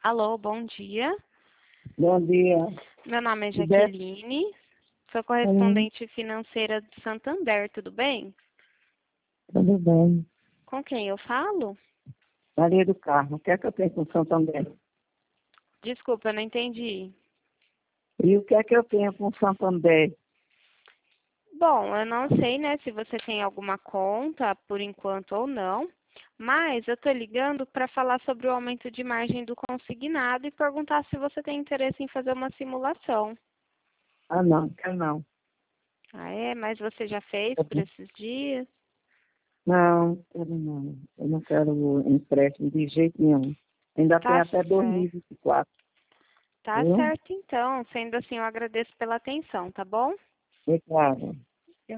Alô, bom dia. Bom dia. Meu nome é Sim. Jaqueline, sou correspondente financeira de Santander, tudo bem? Tudo bem. Com quem eu falo? Maria do Carmo. O que é que eu tenho com Santander? Desculpa, eu não entendi. E o que é que eu tenho com Santander? Bom, eu não sei, né, se você tem alguma conta por enquanto ou não, mas eu tô ligando para falar sobre o aumento de margem do consignado e perguntar se você tem interesse em fazer uma simulação. Ah, não, quero não. Ah, é? Mas você já fez por esses dias? Não, quero não. Eu não quero empréstimo de jeito nenhum. Ainda tem Tá até certo. 2024, Tá viu? certo, então. Sendo assim, eu agradeço pela atenção, tá bom? É claro.